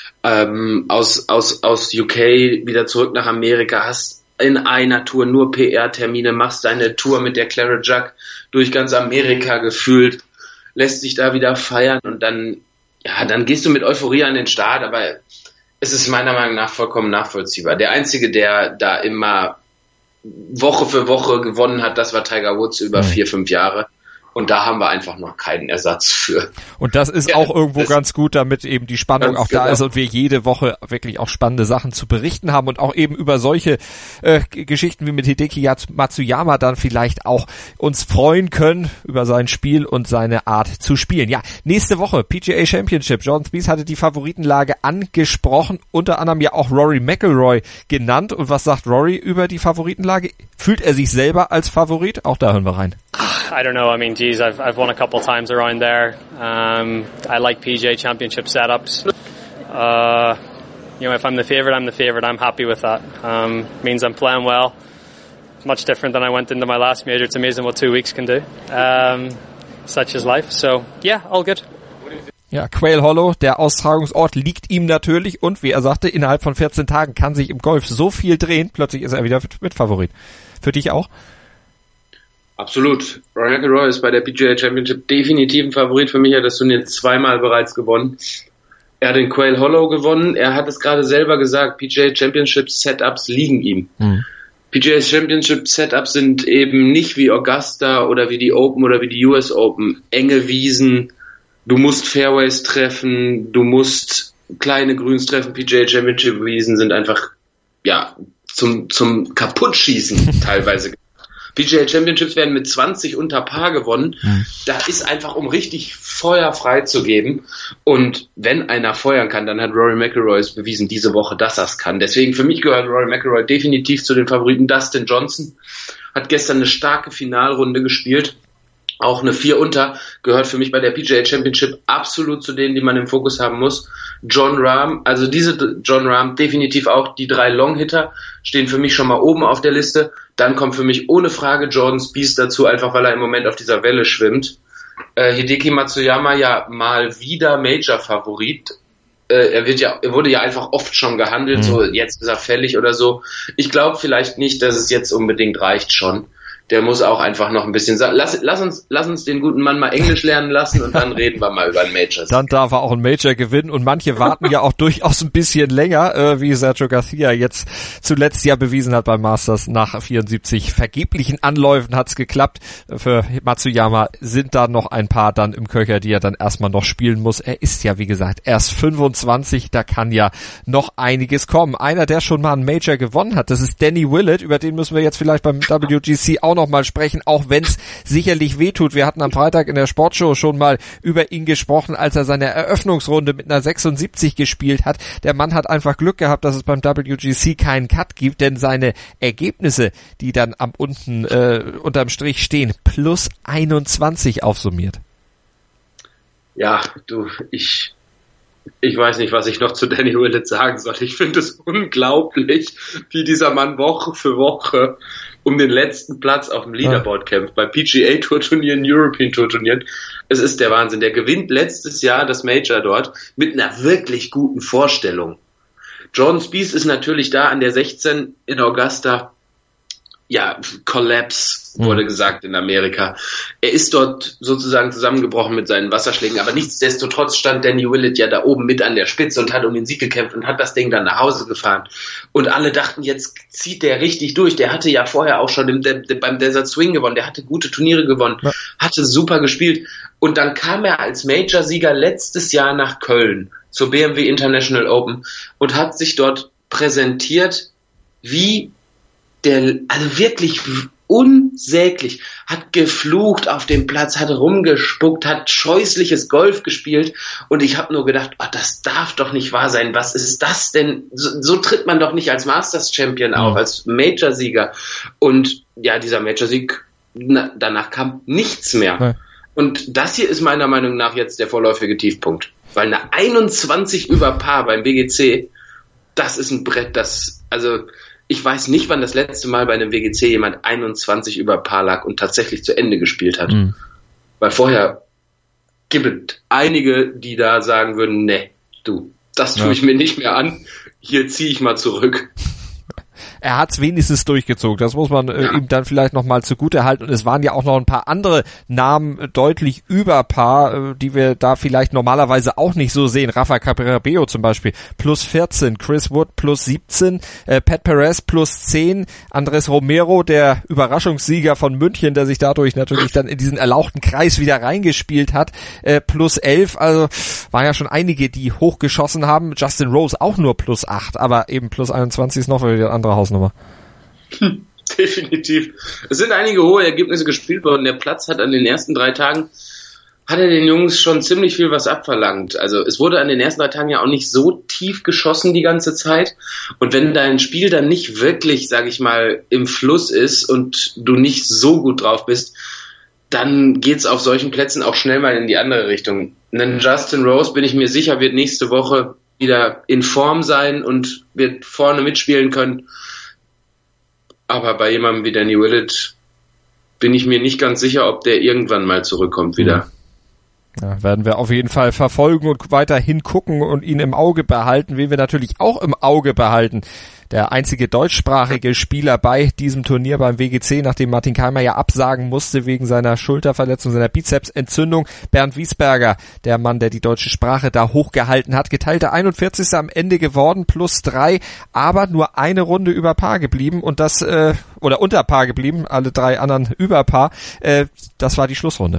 aus UK wieder zurück nach Amerika, hast in einer Tour nur PR-Termine, machst deine Tour mit der Claret Jug durch ganz Amerika gefühlt, lässt dich da wieder feiern und dann gehst du mit Euphorie an den Start, aber es ist meiner Meinung nach vollkommen nachvollziehbar. Der Einzige, der da immer Woche für Woche gewonnen hat, das war Tiger Woods über 4-5 Jahre. Und da haben wir einfach noch keinen Ersatz für. Und das ist auch irgendwo ganz gut, damit eben die Spannung auch da ist und wir jede Woche wirklich auch spannende Sachen zu berichten haben und auch eben über solche Geschichten wie mit Hideki Matsuyama dann vielleicht auch uns freuen können über sein Spiel und seine Art zu spielen. Ja, nächste Woche PGA Championship. Jordan Spieth hatte die Favoritenlage angesprochen, unter anderem ja auch Rory McIlroy genannt. Und was sagt Rory über die Favoritenlage? Fühlt er sich selber als Favorit? Auch da hören wir rein. I don't know. I mean, geez, I've won a couple of times around there. I like PGA Championship setups. You know, if I'm the favorite, I'm the favorite. I'm happy with that. Means I'm playing well. Much different than I went into my last major. It's amazing what 2 weeks can do. Such is life. So, yeah, all good. Ja, Quail Hollow, der Austragungsort, liegt ihm natürlich und, wie er sagte, innerhalb von 14 Tagen kann sich im Golf so viel drehen. Plötzlich ist er wieder Mitfavorit. Für dich auch? Absolut. Rory McIlroy ist bei der PGA Championship definitiv ein Favorit. Für mich hat das Turnier 2-mal bereits gewonnen. Er hat den Quail Hollow gewonnen. Er hat es gerade selber gesagt, PGA Championship Setups liegen ihm. PGA Championship Setups sind eben nicht wie Augusta oder wie die Open oder wie die US Open. Enge Wiesen, du musst Fairways treffen, du musst kleine Grüns treffen. PGA Championship Wiesen sind einfach, ja, zum Kaputtschießen teilweise. PGA Championships werden mit 20 unter Par gewonnen. Da ist einfach, um richtig Feuer freizugeben. Und wenn einer feuern kann, dann hat Rory McIlroy es bewiesen diese Woche, dass er es kann. Deswegen für mich gehört Rory McIlroy definitiv zu den Favoriten. Dustin Johnson hat gestern eine starke Finalrunde gespielt. Auch eine 4 unter, gehört für mich bei der PGA Championship absolut zu denen, die man im Fokus haben muss. Jon Rahm, also diese Jon Rahm, definitiv auch die 3 Long-Hitter, stehen für mich schon mal oben auf der Liste. Dann kommt für mich ohne Frage Jordan Spieth dazu, einfach weil er im Moment auf dieser Welle schwimmt. Hideki Matsuyama ja mal wieder Major-Favorit. Er wurde ja einfach oft schon gehandelt, so jetzt ist er fällig oder so. Ich glaube vielleicht nicht, dass es jetzt unbedingt reicht schon. Der muss auch einfach noch ein bisschen sagen. Lass uns den guten Mann mal Englisch lernen lassen und dann reden wir mal über ein Major. Dann darf er auch ein Major gewinnen und manche warten ja auch durchaus ein bisschen länger, wie Sergio Garcia jetzt zuletzt ja bewiesen hat beim Masters. Nach 74 vergeblichen Anläufen hat's geklappt. Für Matsuyama sind da noch ein paar dann im Köcher, die er dann erstmal noch spielen muss. Er ist ja, wie gesagt, erst 25, da kann ja noch einiges kommen. Einer, der schon mal ein Major gewonnen hat, das ist Danny Willett, über den müssen wir jetzt vielleicht beim WGC auch auch noch mal sprechen, auch wenn es sicherlich wehtut. Wir hatten am Freitag in der Sportshow schon mal über ihn gesprochen, als er seine Eröffnungsrunde mit einer 76 gespielt hat. Der Mann hat einfach Glück gehabt, dass es beim WGC keinen Cut gibt, denn seine Ergebnisse, die dann am unten unterm Strich stehen, plus 21 aufsummiert. Ja, ich weiß nicht, was ich noch zu Danny Willett sagen soll. Ich finde es unglaublich, wie dieser Mann Woche für Woche um den letzten Platz auf dem Leaderboard kämpft. Bei PGA-Tour-Turnieren, European-Tour-Turnieren. Es ist der Wahnsinn. Der gewinnt letztes Jahr das Major dort mit einer wirklich guten Vorstellung. Jordan Spieth ist natürlich da an der 16 in Augusta. Ja, Collapse wurde gesagt in Amerika. Er ist dort sozusagen zusammengebrochen mit seinen Wasserschlägen, aber nichtsdestotrotz stand Danny Willett ja da oben mit an der Spitze und hat um den Sieg gekämpft und hat das Ding dann nach Hause gefahren. Und alle dachten, jetzt zieht der richtig durch. Der hatte ja vorher auch schon beim Desert Swing gewonnen, der hatte gute Turniere gewonnen, hatte super gespielt. Und dann kam er als Major-Sieger letztes Jahr nach Köln zur BMW International Open und hat sich dort präsentiert wie also wirklich unsäglich, hat geflucht auf dem Platz, hat rumgespuckt, hat scheußliches Golf gespielt und ich habe nur gedacht, das darf doch nicht wahr sein, was ist das denn? So tritt man doch nicht als Masters-Champion auf, als Major-Sieger. Und ja, dieser Major-Sieg, danach kam nichts mehr. Ja. Und das hier ist meiner Meinung nach jetzt der vorläufige Tiefpunkt, weil eine 21 über Par beim WGC, das ist ein Brett, ich weiß nicht, wann das letzte Mal bei einem WGC jemand 21 über Par lag und tatsächlich zu Ende gespielt hat. Weil vorher gibt es einige, die da sagen würden, nee, das tue ich mir nicht mehr an, hier ziehe ich mal zurück. Er hat's wenigstens durchgezogen. Das muss man ihm dann vielleicht noch mal zugute halten. Und es waren ja auch noch ein paar andere Namen deutlich über Par, die wir da vielleicht normalerweise auch nicht so sehen. Rafa Cabrera-Bello zum Beispiel plus 14, Chris Wood plus 17, Pat Perez plus 10, Andres Romero, der Überraschungssieger von München, der sich dadurch natürlich dann in diesen erlauchten Kreis wieder reingespielt hat, plus 11. Also waren ja schon einige, die hochgeschossen haben. Justin Rose auch nur plus 8, aber eben plus 21 ist noch wieder eine andere Hausnummer. Definitiv. Es sind einige hohe Ergebnisse gespielt worden. Der Platz hat an den ersten 3 Tagen, hat er den Jungs schon ziemlich viel was abverlangt. Also es wurde an den ersten 3 Tagen ja auch nicht so tief geschossen die ganze Zeit. Und wenn dein Spiel dann nicht wirklich, sag ich mal, im Fluss ist und du nicht so gut drauf bist, dann geht's auf solchen Plätzen auch schnell mal in die andere Richtung. Denn Justin Rose, bin ich mir sicher, wird nächste Woche wieder in Form sein und wird vorne mitspielen können. Aber bei jemandem wie Danny Willett bin ich mir nicht ganz sicher, ob der irgendwann mal zurückkommt wieder. Ja, werden wir auf jeden Fall verfolgen und weiterhin gucken und ihn im Auge behalten, wen wir natürlich auch im Auge behalten. Der einzige deutschsprachige Spieler bei diesem Turnier beim WGC, nachdem Martin Keimer ja absagen musste wegen seiner Schulterverletzung, seiner Bizepsentzündung. Bernd Wiesberger, der Mann, der die deutsche Sprache da hochgehalten hat, geteilte 41. am Ende geworden, plus 3, aber nur eine Runde über Par geblieben und das, oder unter Par geblieben, alle 3 anderen über Par. Das war die Schlussrunde.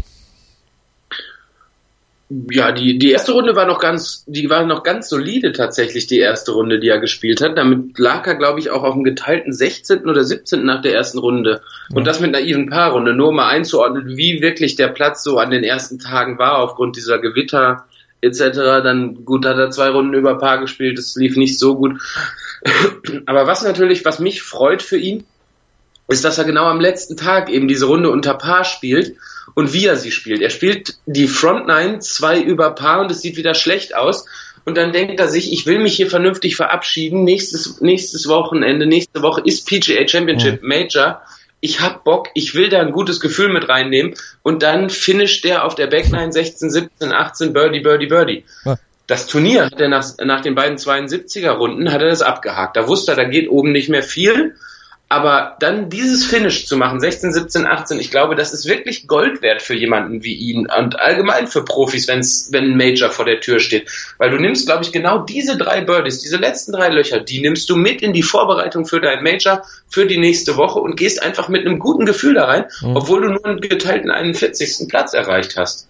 Ja, die erste Runde war noch ganz solide tatsächlich, die erste Runde, die er gespielt hat. Damit lag er, glaube ich, auch auf dem geteilten 16. oder 17. nach der ersten Runde. Und das mit einer even Paarrunde, nur um mal einzuordnen, wie wirklich der Platz so an den ersten Tagen war, aufgrund dieser Gewitter etc. Dann, gut, hat er 2 Runden über Paar gespielt, das lief nicht so gut. Aber was mich freut für ihn, ist, dass er genau am letzten Tag eben diese Runde unter Paar spielt. Und wie er sie spielt. Er spielt die Front 9 2 über Par und es sieht wieder schlecht aus. Und dann denkt er sich, ich will mich hier vernünftig verabschieden. Nächste Woche ist PGA Championship Major. Ich hab Bock, ich will da ein gutes Gefühl mit reinnehmen. Und dann finisht er auf der Backline 16, 17, 18, Birdie. Ja. Das Turnier hat er nach den beiden 72er-Runden hat er das abgehakt. Da wusste er, da geht oben nicht mehr viel. Aber dann dieses Finish zu machen, 16, 17, 18, ich glaube, das ist wirklich Gold wert für jemanden wie ihn und allgemein für Profis, wenn ein Major vor der Tür steht. Weil du nimmst, glaube ich, genau diese 3 Birdies, diese letzten 3 Löcher, die nimmst du mit in die Vorbereitung für dein Major für die nächste Woche und gehst einfach mit einem guten Gefühl da rein, obwohl du nur einen geteilten 41. Platz erreicht hast.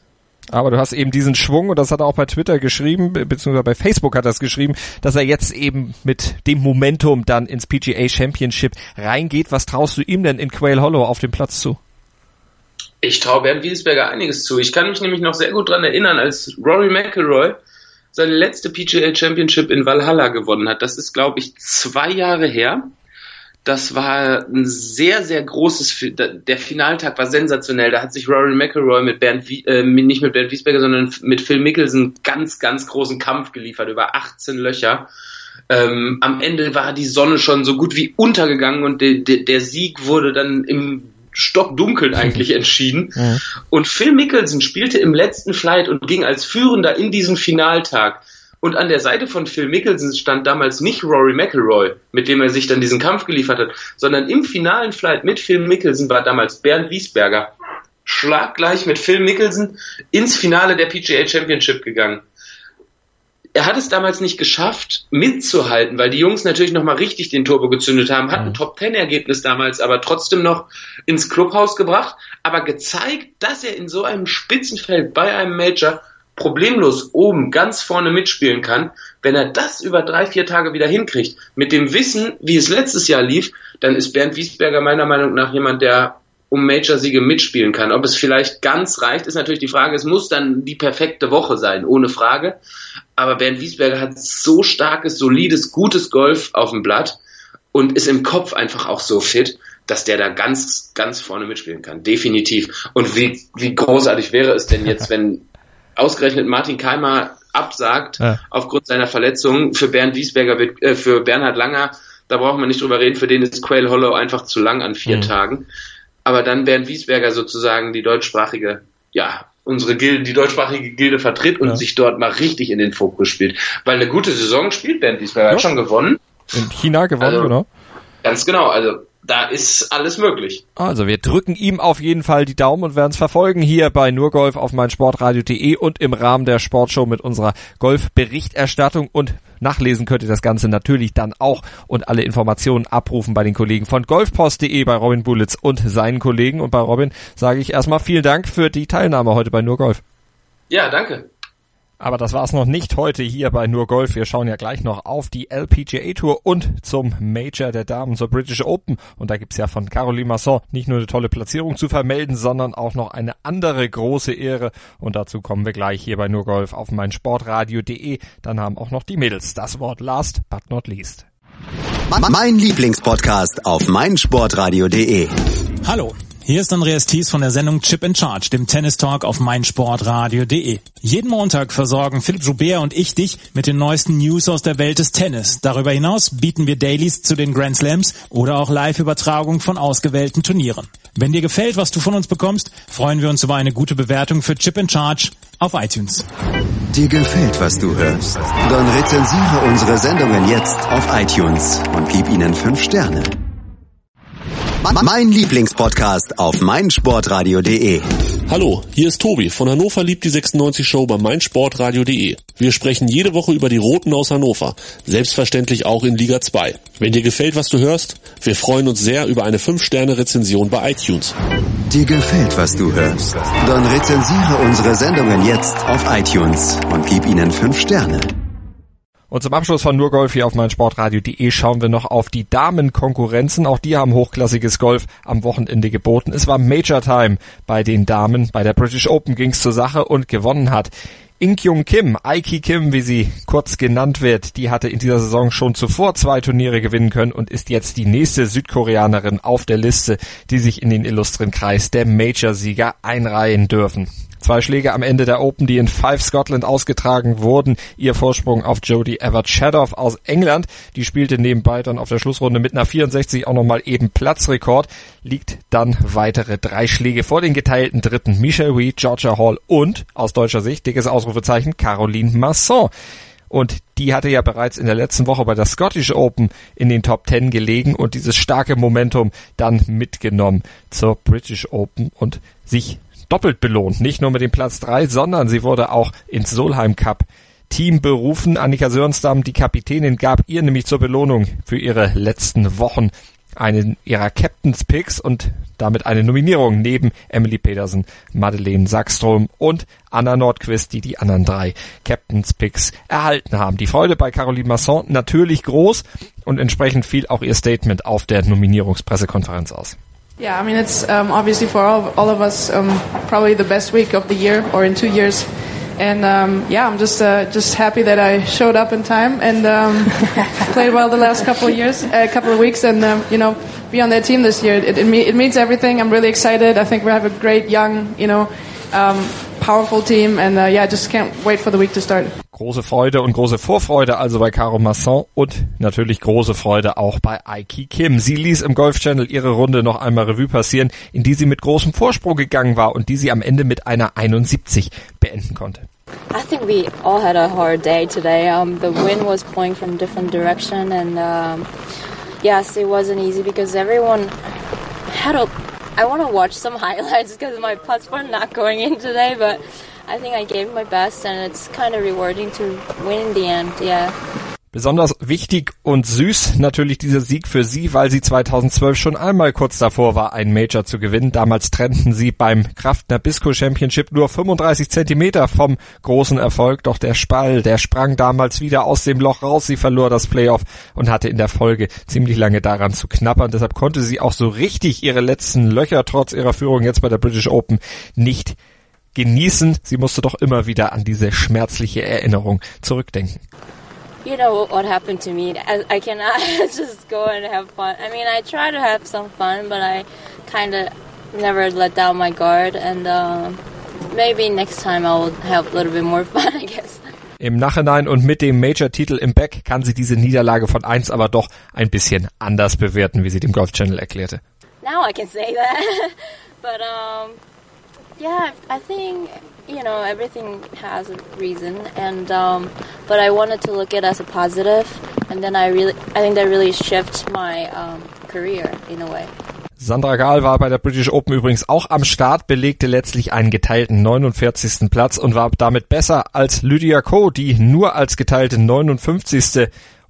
Aber du hast eben diesen Schwung, und das hat er auch bei Twitter geschrieben, beziehungsweise bei Facebook hat er es geschrieben, dass er jetzt eben mit dem Momentum dann ins PGA Championship reingeht. Was traust du ihm denn in Quail Hollow auf dem Platz zu? Ich traue Bernd Wiesberger einiges zu. Ich kann mich nämlich noch sehr gut dran erinnern, als Rory McIlroy seine letzte PGA Championship in Valhalla gewonnen hat. Das ist, glaube ich, 2 Jahre her. Das war ein sehr, sehr großes, der Finaltag war sensationell. Da hat sich Rory McIlroy nicht mit Bernd Wiesberger, sondern mit Phil Mickelson ganz, ganz großen Kampf geliefert, über 18 Löcher. Am Ende war die Sonne schon so gut wie untergegangen und der Sieg wurde dann im Stockdunkeln eigentlich entschieden. Ja. Und Phil Mickelson spielte im letzten Flight und ging als Führender in diesen Finaltag. Und an der Seite von Phil Mickelson stand damals nicht Rory McIlroy, mit dem er sich dann diesen Kampf geliefert hat, sondern im finalen Flight mit Phil Mickelson war damals Bernd Wiesberger schlaggleich mit Phil Mickelson ins Finale der PGA Championship gegangen. Er hat es damals nicht geschafft, mitzuhalten, weil die Jungs natürlich nochmal richtig den Turbo gezündet haben, hat ein Top-10-Ergebnis damals aber trotzdem noch ins Clubhaus gebracht, aber gezeigt, dass er in so einem Spitzenfeld bei einem Major problemlos oben ganz vorne mitspielen kann. Wenn er das über 3-4 Tage wieder hinkriegt, mit dem Wissen, wie es letztes Jahr lief, dann ist Bernd Wiesberger meiner Meinung nach jemand, der um Major-Siege mitspielen kann. Ob es vielleicht ganz reicht, ist natürlich die Frage. Es muss dann die perfekte Woche sein, ohne Frage. Aber Bernd Wiesberger hat so starkes, solides, gutes Golf auf dem Blatt und ist im Kopf einfach auch so fit, dass der da ganz, ganz vorne mitspielen kann. Definitiv. Und wie großartig wäre es denn jetzt, wenn ausgerechnet Martin Keimer absagt aufgrund seiner Verletzung für Bernd Wiesberger, für Bernhard Langer, da brauchen wir nicht drüber reden, für den ist Quail Hollow einfach zu lang an 4 Tagen. Aber dann Bernd Wiesberger sozusagen die deutschsprachige Gilde vertritt und sich dort mal richtig in den Fokus spielt. Weil eine gute Saison spielt Bernd Wiesberger, hat schon gewonnen. In China gewonnen, genau. Ganz genau, also da ist alles möglich. Also wir drücken ihm auf jeden Fall die Daumen und werden es verfolgen hier bei Nurgolf auf meinsportradio.de und im Rahmen der Sportshow mit unserer Golfberichterstattung. Und nachlesen könnt ihr das Ganze natürlich dann auch und alle Informationen abrufen bei den Kollegen von golfpost.de, bei Robin Bullitz und seinen Kollegen. Und bei Robin sage ich erstmal vielen Dank für die Teilnahme heute bei Nurgolf. Ja, danke. Aber das war's noch nicht heute hier bei Nur Golf. Wir schauen ja gleich noch auf die LPGA Tour und zum Major der Damen, zur British Open. Und da gibt's ja von Caroline Masson nicht nur eine tolle Platzierung zu vermelden, sondern auch noch eine andere große Ehre. Und dazu kommen wir gleich hier bei Nur Golf auf meinsportradio.de. Dann haben auch noch die Mädels das Wort last but not least. Mein Lieblingspodcast auf meinsportradio.de. Hallo. Hier ist Andreas Thies von der Sendung Chip in Charge, dem Tennis-Talk auf meinsportradio.de. Jeden Montag versorgen Philipp Joubert und ich dich mit den neuesten News aus der Welt des Tennis. Darüber hinaus bieten wir Dailies zu den Grand Slams oder auch Live-Übertragung von ausgewählten Turnieren. Wenn dir gefällt, was du von uns bekommst, freuen wir uns über eine gute Bewertung für Chip in Charge auf iTunes. Dir gefällt, was du hörst? Dann rezensiere unsere Sendungen jetzt auf iTunes und gib ihnen 5 Sterne. Mein Lieblingspodcast auf meinsportradio.de. Hallo, hier ist Tobi von Hannover liebt die 96 Show bei meinsportradio.de. Wir sprechen jede Woche über die Roten aus Hannover, selbstverständlich auch in Liga 2. Wenn dir gefällt, was du hörst, wir freuen uns sehr über eine 5-Sterne-Rezension bei iTunes. Dir gefällt, was du hörst? Dann rezensiere unsere Sendungen jetzt auf iTunes und gib ihnen 5 Sterne. Und zum Abschluss von Nurgolf hier auf meinsportradio.de schauen wir noch auf die Damenkonkurrenzen. Auch die haben hochklassiges Golf am Wochenende geboten. Es war Major Time bei den Damen. Bei der British Open ging's zur Sache und gewonnen hat In-Kyung Kim, Aiki Kim, wie sie kurz genannt wird. Die hatte in dieser Saison schon zuvor 2 Turniere gewinnen können und ist jetzt die nächste Südkoreanerin auf der Liste, die sich in den illustren Kreis der Major-Sieger einreihen dürfen. 2 Schläge am Ende der Open, die in Fife Scotland ausgetragen wurden. Ihr Vorsprung auf Jodie Everett-Shadow aus England. Die spielte nebenbei dann auf der Schlussrunde mit einer 64 auch nochmal eben Platzrekord. Liegt dann weitere 3 Schläge vor den geteilten Dritten. Michelle Wie, Georgia Hall und, aus deutscher Sicht, dickes Ausrufezeichen, Caroline Masson. Und die hatte ja bereits in der letzten Woche bei der Scottish Open in den Top 10 gelegen und dieses starke Momentum dann mitgenommen zur British Open und sich doppelt belohnt. Nicht nur mit dem Platz 3, sondern sie wurde auch ins Solheim Cup Team berufen. Annika Sörenstam, die Kapitänin, gab ihr nämlich zur Belohnung für ihre letzten Wochen einen ihrer Captain's Picks und damit eine Nominierung neben Emily Pedersen, Madeleine Sackström und Anna Nordqvist, die anderen 3 Captains Picks erhalten haben. Die Freude bei Caroline Masson natürlich groß und entsprechend fiel auch ihr Statement auf der Nominierungspressekonferenz aus. Yeah, I mean, it's obviously for all of us probably the best week of the year or in 2 years. And yeah, I'm just happy that I showed up in time and played well the last couple of weeks, and be on that team this year. It means everything. I'm really excited. I think we have a great young, powerful team, and yeah, just can't wait for the week to start. Große Freude und große Vorfreude also bei Caro Masson und natürlich große Freude auch bei Aiki Kim. Sie ließ im Golf Channel ihre Runde noch einmal Revue passieren, in die sie mit großem Vorsprung gegangen war und die sie am Ende mit einer 71 beenden konnte. I think we all had a hard day today. The wind was blowing from different direction, and yes, it wasn't easy because everyone had I want to watch some highlights because my putts were not going in today, but I think I gave my best, and it's kind of rewarding to win in the end, yeah. Besonders wichtig und süß natürlich dieser Sieg für sie, weil sie 2012 schon einmal kurz davor war, einen Major zu gewinnen. Damals trennten sie beim Kraft Nabisco Championship nur 35 Zentimeter vom großen Erfolg. Doch der Spall, der sprang damals wieder aus dem Loch raus. Sie verlor das Playoff und hatte in der Folge ziemlich lange daran zu knabbern. Deshalb konnte sie auch so richtig ihre letzten Löcher trotz ihrer Führung jetzt bei der British Open nicht genießen. Sie musste doch immer wieder an diese schmerzliche Erinnerung zurückdenken. You know what happened to me. I cannot just go and have fun. I mean, I try to have some fun, but I kind of never let down my guard. And maybe next time I will have a little bit more fun, I guess. Im Nachhinein und mit dem Major-Titel im Back kann sie diese Niederlage von 1 aber doch ein bisschen anders bewerten, wie sie dem Golf Channel erklärte. Now I can say that. But yeah, I think everything has a reason, and but I wanted to look at it as a positive, and then I think that really shifted my career in a way. Sandra Gahl war bei der British Open übrigens auch am Start, belegte letztlich einen geteilten 49. Platz und war damit besser als Lydia Ko, die nur als geteilte 59.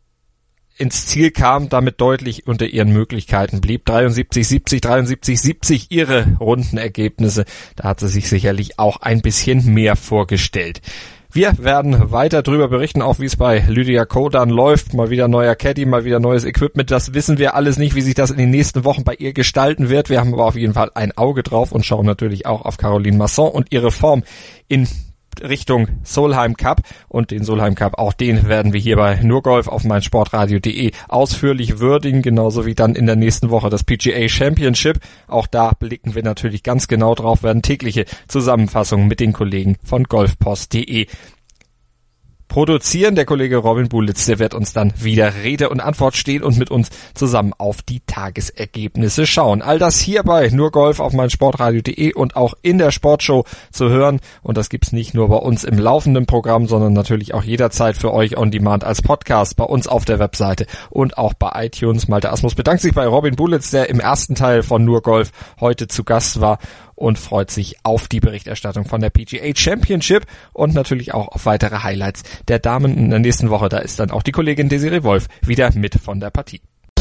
ins Ziel kam, damit deutlich unter ihren Möglichkeiten blieb. 73-70, 73-70 ihre Rundenergebnisse. Da hat sie sich sicherlich auch ein bisschen mehr vorgestellt. Wir werden weiter drüber berichten, auch wie es bei Lydia Ko dann läuft. Mal wieder neuer Caddy, mal wieder neues Equipment. Das wissen wir alles nicht, wie sich das in den nächsten Wochen bei ihr gestalten wird. Wir haben aber auf jeden Fall ein Auge drauf und schauen natürlich auch auf Caroline Masson und ihre Form in Richtung Solheim Cup, und den Solheim Cup, auch den werden wir hier bei NurGolf auf meinsportradio.de ausführlich würdigen, genauso wie dann in der nächsten Woche das PGA Championship. Auch da blicken wir natürlich ganz genau drauf, werden tägliche Zusammenfassungen mit den Kollegen von golfpost.de produzieren. Der Kollege Robin Bulitz, der wird uns dann wieder Rede und Antwort stehen und mit uns zusammen auf die Tagesergebnisse schauen. All das hier bei NurGolf auf meinsportradio.de und auch in der Sportshow zu hören. Und das gibt's nicht nur bei uns im laufenden Programm, sondern natürlich auch jederzeit für euch on demand als Podcast bei uns auf der Webseite und auch bei iTunes. Malte Asmus bedankt sich bei Robin Bulitz, der im ersten Teil von NurGolf heute zu Gast war, und freut sich auf die Berichterstattung von der PGA Championship und natürlich auch auf weitere Highlights der Damen in der nächsten Woche. Da ist dann auch die Kollegin Desiree Wolf wieder mit von der Partie.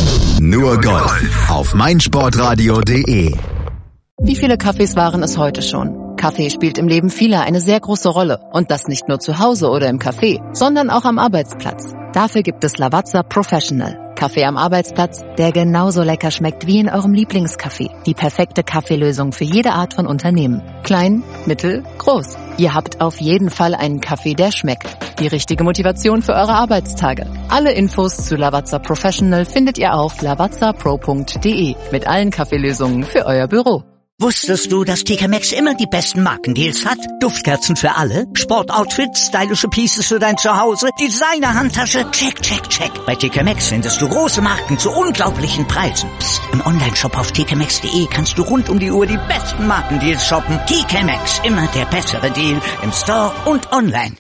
Nur Golf auf meinsportradio.de. Wie viele Kaffees waren es heute schon? Kaffee spielt im Leben vieler eine sehr große Rolle. Und das nicht nur zu Hause oder im Café, sondern auch am Arbeitsplatz. Dafür gibt es Lavazza Professional. Kaffee am Arbeitsplatz, der genauso lecker schmeckt wie in eurem Lieblingskaffee. Die perfekte Kaffeelösung für jede Art von Unternehmen. Klein, mittel, groß. Ihr habt auf jeden Fall einen Kaffee, der schmeckt. Die richtige Motivation für eure Arbeitstage. Alle Infos zu Lavazza Professional findet ihr auf lavazzapro.de mit allen Kaffeelösungen für euer Büro. Wusstest du, dass TK Maxx immer die besten Markendeals hat? Duftkerzen für alle, Sportoutfits, stylische Pieces für dein Zuhause, Designer-Handtasche, check, check, check. Bei TK Maxx findest du große Marken zu unglaublichen Preisen. Psst. Im Onlineshop auf tkmaxx.de kannst du rund um die Uhr die besten Markendeals shoppen. TK Maxx, immer der bessere Deal im Store und online.